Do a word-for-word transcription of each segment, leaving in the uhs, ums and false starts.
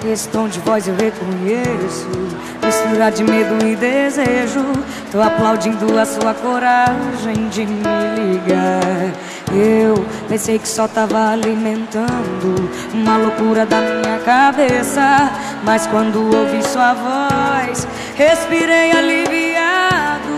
esse tom de voz eu reconheço, mistura de medo e desejo. Tô aplaudindo a sua coragem de me ligar. Eu pensei que só tava alimentando uma loucura da minha cabeça, mas quando ouvi sua voz, respirei aliviado.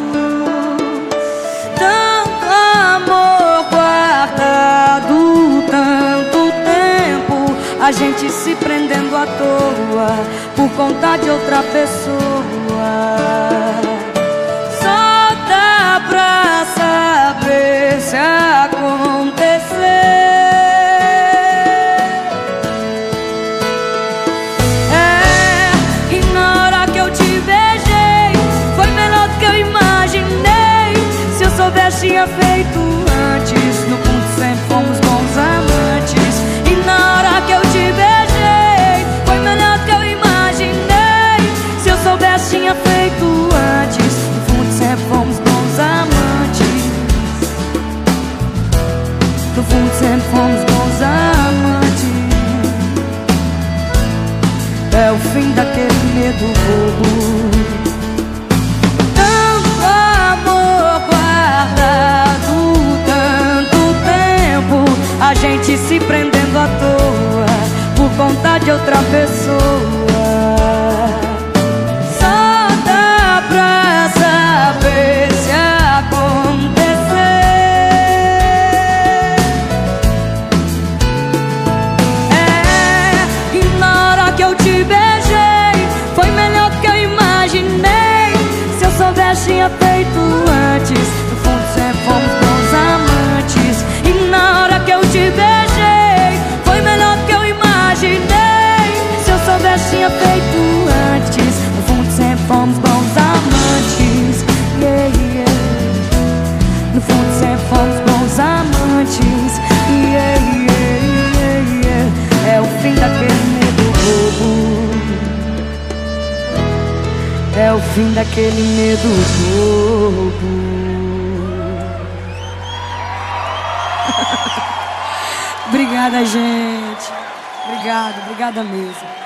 Tanto amor guardado, tanto tempo, a gente se prendendo à toa por conta de outra pessoa. Só dá pra saber se acontecer. É, e na hora que eu te beijei, foi melhor do que eu imaginei. Se eu soubesse, tinha feito antes. No fundo sempre fomos bons amantes. E na hora que eu te beijei, foi melhor do que eu imaginei. Se eu soubesse, tinha feito antes. No fundo sempre fomos bons amantes. No fundo sempre fomos bons amantes. É o fim daquele medo bobo. Tanto amor guardado, tanto tempo, a gente se prendendo à toa por conta de outra pessoa. Só dá pra saber se acontecer. É, e na hora que eu te beijei, foi melhor do que eu imaginei. Se eu soubesse, tinha feito antes. No fundo sempre fomos bons amantes. E na hora que eu te beijei, foi melhor do que eu imaginei. Se eu soubesse, tinha feito antes. No fundo sempre fomos bons amantes. Yeah, yeah. No fundo sempre fomos bons amantes. Yeah, yeah, yeah, yeah. É o fim daquele medo bobo. É o fim daquele medo bobo. Obrigada, gente. Obrigada, obrigada mesmo.